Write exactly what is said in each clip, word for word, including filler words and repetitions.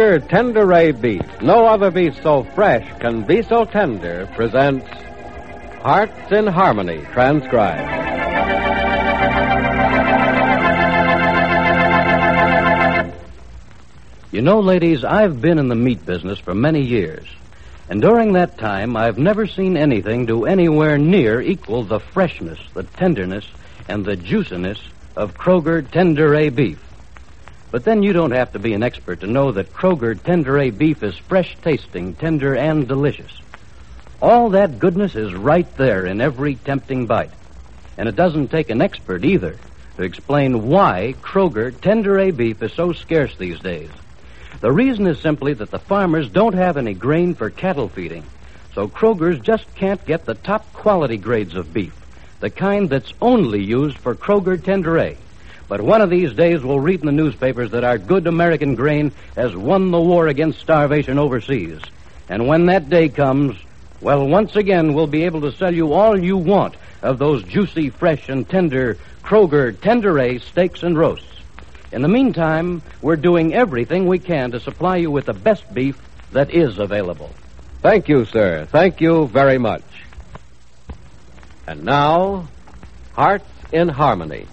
Kroger Tenderay Beef, no other beef so fresh can be so tender, presents Hearts in Harmony, transcribed. You know, ladies, I've been in the meat business for many years. And during that time, I've never seen anything do anywhere near equal the freshness, the tenderness, and the juiciness of Kroger Tenderay Beef. But then you don't have to be an expert to know that Kroger Tenderay Beef is fresh-tasting, tender, and delicious. All that goodness is right there in every tempting bite. And it doesn't take an expert either to explain why Kroger Tenderay Beef is so scarce these days. The reason is simply that the farmers don't have any grain for cattle feeding, so Kroger's just can't get the top quality grades of beef, the kind that's only used for Kroger Tenderay. But one of these days we'll read in the newspapers that our good American grain has won the war against starvation overseas. And when that day comes, well, once again we'll be able to sell you all you want of those juicy, fresh, and tender Kroger Tenderay steaks and roasts. In the meantime, we're doing everything we can to supply you with the best beef that is available. Thank you, sir. Thank you very much. And now, Hearts in Harmony.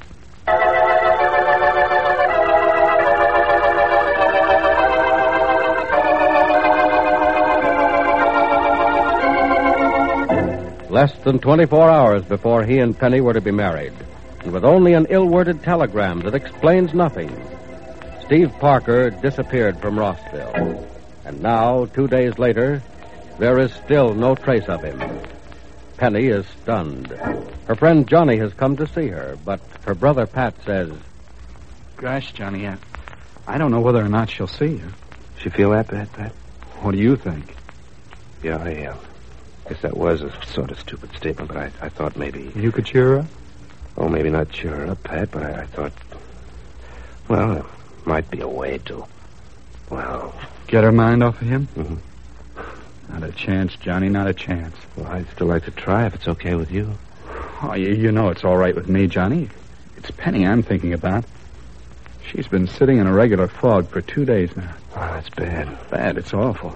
Less than twenty-four hours before he and Penny were to be married, and with only an ill-worded telegram that explains nothing, Steve Parker disappeared from Rossville. And now, two days later, there is still no trace of him. Penny is stunned. Her friend Johnny has come to see her, but her brother Pat says, Gosh, Johnny, I, I don't know whether or not she'll see you. She feel that bad, Pat? What do you think? Yeah, I uh, guess that was a sort of stupid statement, but I, I thought maybe... You could cheer her up? Oh, maybe not cheer her up, Pat, but I, I thought... Well, there might be a way to... Well... Get her mind off of him? Mm-hmm. Not a chance, Johnny, not a chance. Well, I'd still like to try if it's okay with you. Oh, you, you know it's all right with me, Johnny. It's Penny I'm thinking about. She's been sitting in a regular fog for two days now. Oh, that's bad. Bad, it's awful.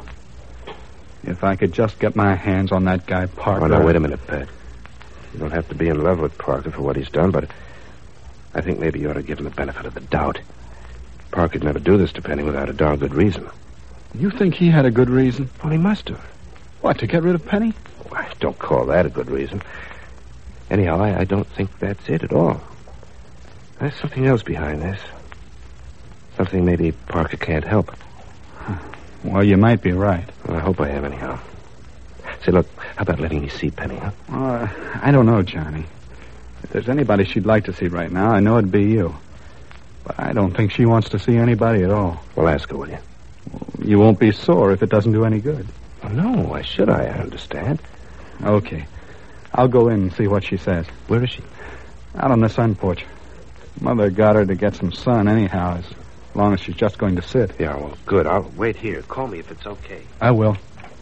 If I could just get my hands on that guy Parker... Oh, no, wait a minute, Pat. You don't have to be in love with Parker for what he's done, but I think maybe you ought to give him the benefit of the doubt. Parker'd never do this to Penny without a darn good reason. You think he had a good reason? Well, he must have. What, to get rid of Penny? Well, I don't call that a good reason. Anyhow, I, I don't think that's it at all. There's something else behind this. Something maybe Parker can't help. Well, you might be right. Well, I hope I am, anyhow. Say, look, how about letting me see Penny, huh? Uh, I don't know, Johnny. If there's anybody she'd like to see right now, I know it'd be you. But I don't think she wants to see anybody at all. Well, ask her, will you? Well, you won't be sore if it doesn't do any good. Well, no, why should I? I understand. Okay. I'll go in and see what she says. Where is she? Out on the sun porch. Mother got her to get some sun anyhow, as long as she's just going to sit. Yeah, well, good. I'll wait here. Call me if it's okay. I will.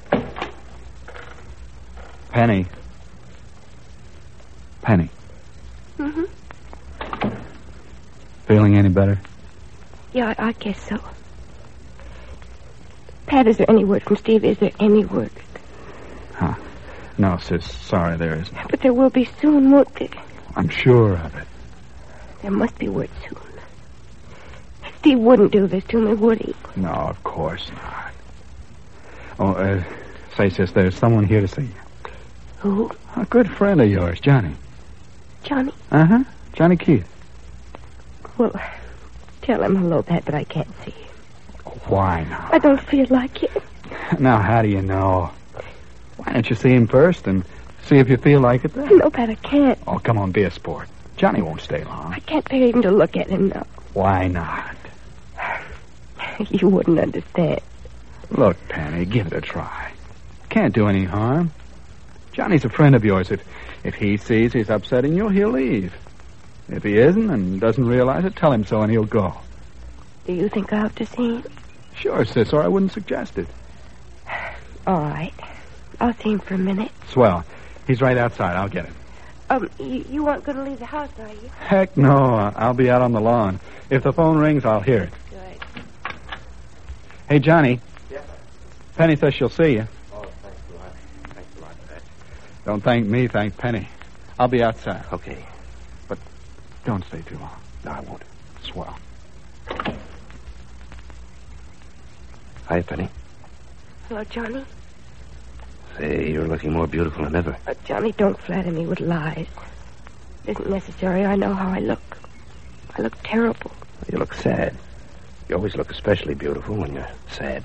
Penny. Penny. Mm-hmm. Feeling any better? Yeah, I, I guess so. Pat, is there any word from Steve? Is there any word? Huh. No, sis. Sorry, there isn't. But there will be soon, won't there? I'm sure of it. There must be word soon. Steve wouldn't do this to me, would he? No, of course not. Oh, uh, say, sis, there's someone here to see you. Who? A good friend of yours, Johnny. Johnny? Uh-huh. Johnny Keith. Well, tell him hello, Pat, but I can't see him. Why not? I don't feel like it. Now, how do you know? Why don't you see him first and see if you feel like it then? No, Pat, I can't. Oh, come on, be a sport. Johnny won't stay long. I can't bear even to look at him now. Why not? You wouldn't understand. Look, Penny, give it a try. Can't do any harm. Johnny's a friend of yours. If if he sees he's upsetting you, he'll leave. If he isn't and doesn't realize it, tell him so and he'll go. Do you think I have to see him? Sure, sis, or I wouldn't suggest it. All right. I'll see him for a minute. Swell. He's right outside. I'll get him. Um, you, you aren't going to leave the house, are you? Heck no. I'll be out on the lawn. If the phone rings, I'll hear it. Good. Hey, Johnny. Yes, sir. Penny says she'll see you. Oh, thanks a lot. Thanks a lot for that. Don't thank me, thank Penny. I'll be outside. Okay. Don't stay too long. No, I won't. Swell. Hi, Penny. Hello, Johnny. Say, you're looking more beautiful than ever. Uh, Johnny, don't flatter me with lies. It isn't necessary. I know how I look. I look terrible. You look sad. You always look especially beautiful when you're sad.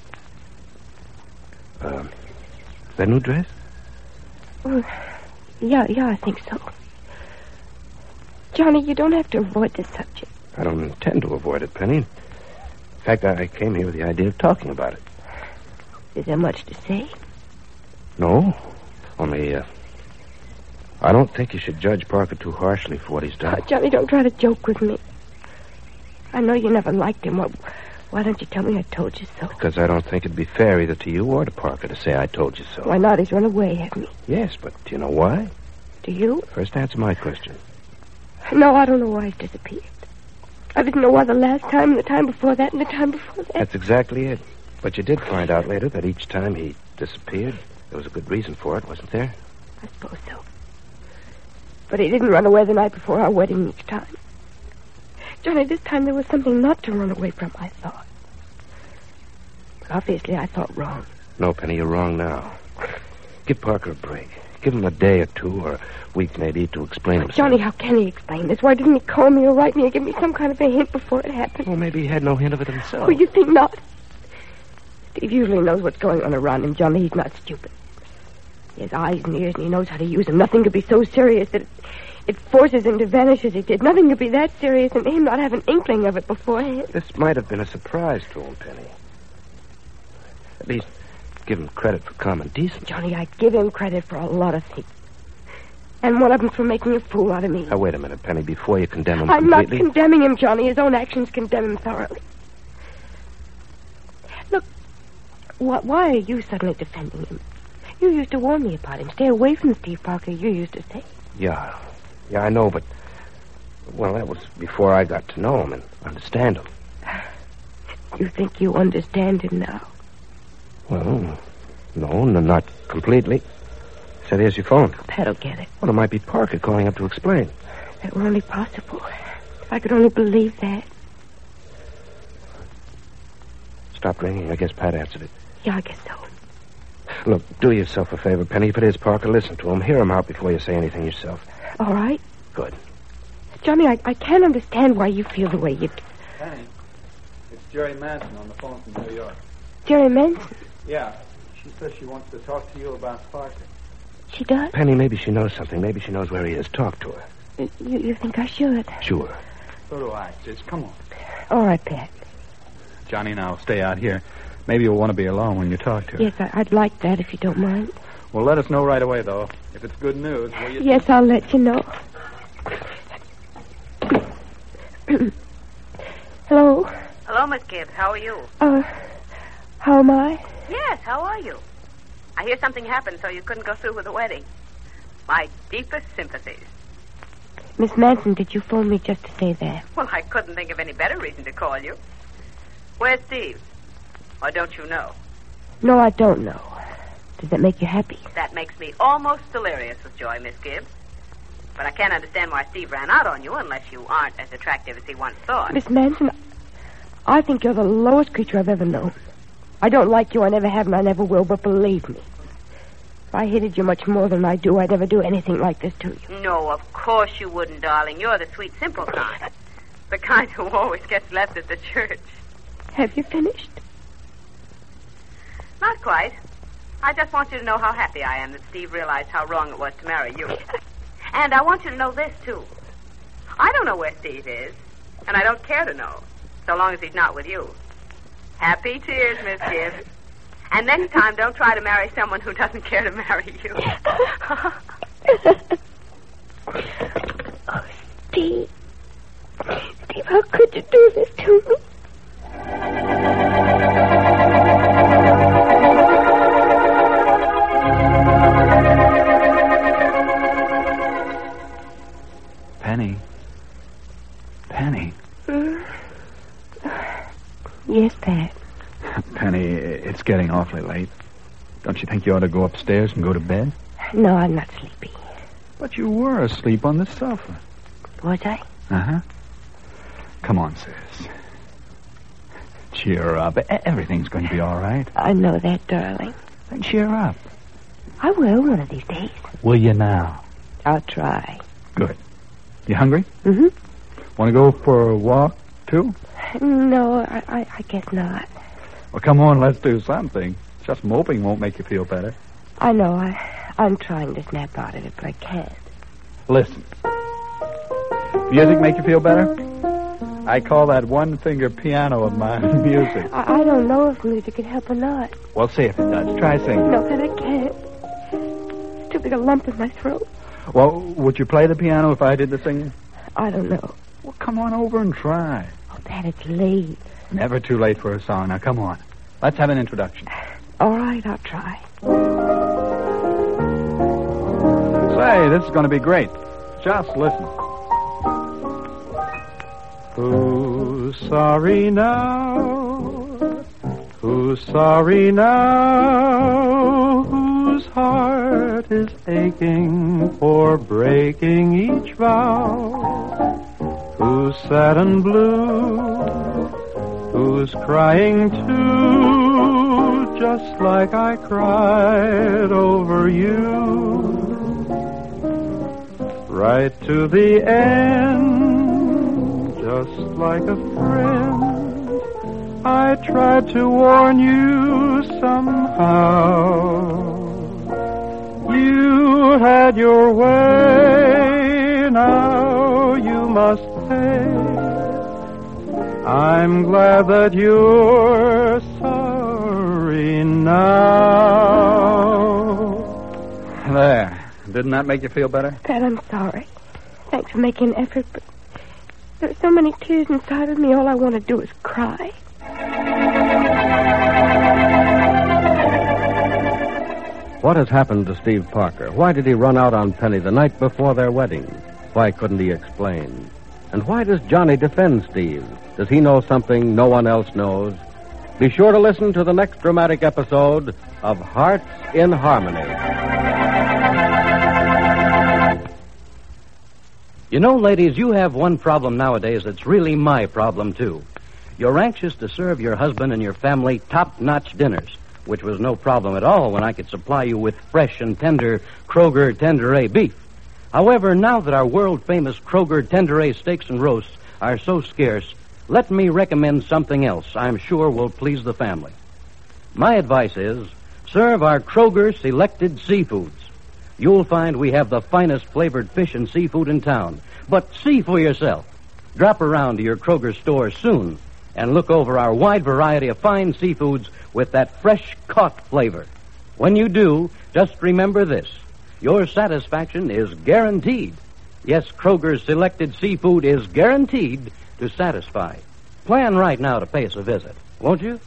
Um, that new dress? Oh, yeah, yeah, I think so. Johnny, you don't have to avoid this subject. I don't intend to avoid it, Penny. In fact, I I came here with the idea of talking about it. Is there much to say? No. Only, uh, I don't think you should judge Parker too harshly for what he's done. Oh, Johnny, don't try to joke with me. I know you never liked him. Why, why don't you tell me I told you so? Because I don't think it'd be fair either to you or to Parker to say I told you so. Why not? He's run away, hasn't he? Yes, but do you know why? Do you? First answer my question. No, I don't know why he's disappeared. I didn't know why the last time, and the time before that, and the time before that. That's exactly it. But you did find out later that each time he disappeared, there was a good reason for it, wasn't there? I suppose so. But he didn't run away the night before our wedding each time. Johnny, this time there was something not to run away from, I thought. But obviously I thought wrong. No, Penny, you're wrong now. Give Parker a break. Give him a day or two, or a week maybe, to explain himself. Johnny, how can he explain this? Why didn't he call me or write me or give me some kind of a hint before it happened? Well, maybe he had no hint of it himself. Oh, you think not? Steve usually knows what's going on around him, Johnny. He's not stupid. He has eyes and ears, and he knows how to use them. Nothing could be so serious that it, it forces him to vanish as he did. Nothing could be that serious, and him not have an inkling of it beforehand. This might have been a surprise to him, Penny. At least give him credit for common decency. Johnny, I give him credit for a lot of things. And one of them for making a fool out of me. Now, wait a minute, Penny, before you condemn him I'm completely... not condemning him, Johnny. His own actions condemn him thoroughly. Look, wh- why are you suddenly defending him? You used to warn me about him. Stay away from Steve Parker, you used to say. Yeah. Yeah, I know, but... Well, that was before I got to know him and understand him. You think you understand him now? Well, no, no not completely. Said, here's your phone. Pat'll get it. Well, it might be Parker calling up to explain. That were only possible. If I could only believe that. Stopped ringing. I guess Pat answered it. Yeah, I guess so. Look, do yourself a favor, Penny. If it is Parker, listen to him. Hear him out before you say anything yourself. All right. Good. Johnny, I, I can't understand why you feel the way you do. Penny, it's Jerry Manson on the phone from New York. Jerry Manson? Yeah. She says she wants to talk to you about Parker. She does? Penny, maybe she knows something. Maybe she knows where he is. Talk to her. You, you think I should? Sure. So do I. Just come on. All right, Pat. Johnny and I'll stay out here. Maybe you'll want to be alone when you talk to her. Yes, I, I'd like that if you don't mind. Well, let us know right away, though. If it's good news, will you... Yes, I'll let you know. Hello? Hello, Miss Gibbs. How are you? Uh, how am I? Yes, how are you? I hear something happened, so you couldn't go through with the wedding. My deepest sympathies. Miss Manson, did you phone me just to say that? Well, I couldn't think of any better reason to call you. Where's Steve? Or don't you know? No, I don't know. Does that make you happy? That makes me almost delirious with joy, Miss Gibbs. But I can't understand why Steve ran out on you unless you aren't as attractive as he once thought. Miss Manson, I think you're the lowest creature I've ever known. I don't like you, I never have, and I never will, but believe me, if I hated you much more than I do, I'd never do anything like this to you. No, of course you wouldn't, darling. You're the sweet, simple kind. The kind who always gets left at the church. Have you finished? Not quite. I just want you to know how happy I am that Steve realized how wrong it was to marry you. And I want you to know this, too. I don't know where Steve is, and I don't care to know, so long as he's not with you. Happy tears, Miss Gibbs. And next time, don't try to marry someone who doesn't care to marry you. Oh, Steve. Steve, how could you do this to me? Penny. Penny. Mm. Yes, Pat. Penny, It's getting awfully late. Don't you think you ought to go upstairs and go to bed? No, I'm not sleepy. But you were asleep on the sofa. Was I? Uh-huh. Come on, sis. Cheer up. E- Everything's going to be all right. I know that, darling. Then cheer up. I will one of these days. Will you now? I'll try. Good. You hungry? Mm-hmm. Want to go for a walk, too? No, I, I, I guess not. Well, come on, let's do something. Just moping won't make you feel better. I know. I, I'm trying to snap out of it, but I can't. Listen. Music make you feel better? I call that one-finger piano of mine music. I, I don't know if music can help or not. Well, see if it does. Try singing. No, that I can't. It's too big a lump in my throat. Well, would you play the piano if I did the singing? I don't know. Well, come on over and try. Oh, Pat, it's late. Never too late for a song. Now, come on. Let's have an introduction. All right, I'll try. Say, this is going to be great. Just listen. Who's sorry now? Who's sorry now? Whose heart is aching for breaking each vow? Who's sad and blue? Who's crying too? Just like I cried over you. Right to the end, just like a friend, I tried to warn you somehow. You had your way, now you must pay. I'm glad that you're sorry now. There. Didn't that make you feel better? Pat, I'm sorry. Thanks for making an effort, but there's so many tears inside of me, all I want to do is cry. What has happened to Steve Parker? Why did he run out on Penny the night before their wedding? Why couldn't he explain? And why does Johnny defend Steve? Does he know something no one else knows? Be sure to listen to the next dramatic episode of Hearts in Harmony. You know, ladies, you have one problem nowadays that's really my problem, too. You're anxious to serve your husband and your family top-notch dinners, which was no problem at all when I could supply you with fresh and tender Kroger Tenderay beef. However, now that our world-famous Kroger Tenderay steaks and roasts are so scarce, let me recommend something else I'm sure will please the family. My advice is, serve our Kroger Selected Seafoods. You'll find we have the finest flavored fish and seafood in town. But see for yourself. Drop around to your Kroger store soon and look over our wide variety of fine seafoods with that fresh-caught flavor. When you do, just remember this. Your satisfaction is guaranteed. Yes, Kroger's Selected Seafood is guaranteed to satisfy. Plan right now to pay us a visit, won't you?